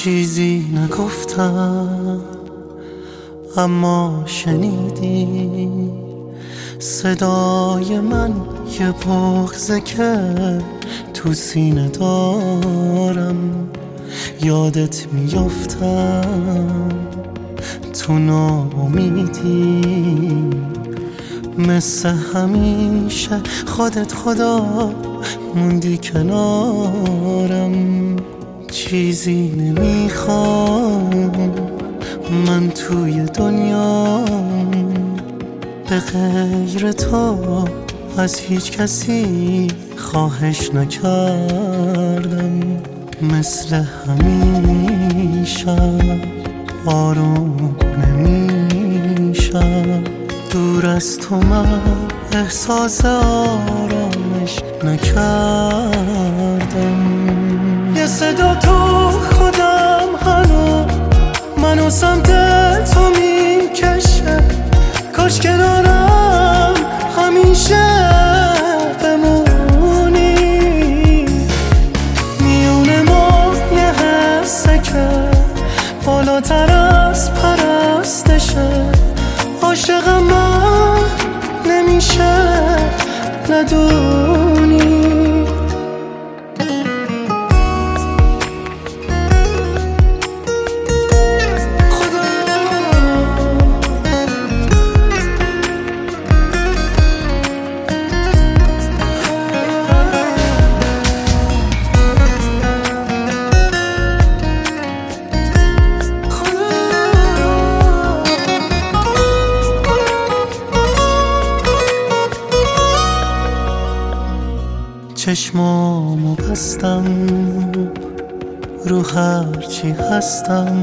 چیزی نگفتم اما شنیدی صدای من، یه بغضه که تو سینه دارم. یادت میافتم تو ناامیدی، مثل همیشه خودت خدا موندی کنارم. چیزی نمیخوام من توی دنیا به غیر تو، از هیچ کسی خواهش نکردم. مثل همیشه آروم نمیشم، دور از تو من احساس آرامش نکردم. یه صدا تو خودم هنو منو سمت تو میکشه، کاش کنارم همیشه بمونی. میونه ما یه حسه که بالاتر از پرستشه، عاشقم من نمیشه ندونی. چشمامو بستم رو هرچی هستم،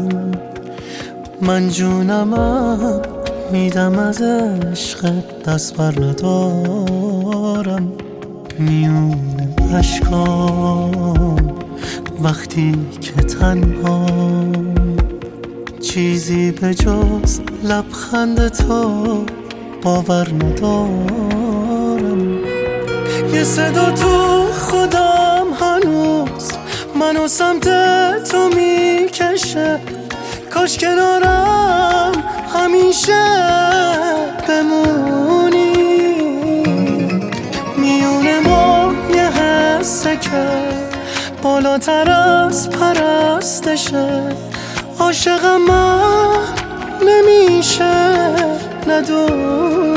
من جونمم میدم از عشقت، دست بر ندارم. میونه اشکام وقتی که تنها، چیزی به جز لبخند تو باور ندارم. یه صدا تو خودم هنوز منو سمت تو میکشه، کاش کنارم همیشه بمونی. میونه ما یه حسه که بالاتر از پرستشه، عاشقم من نمیشه ندونی.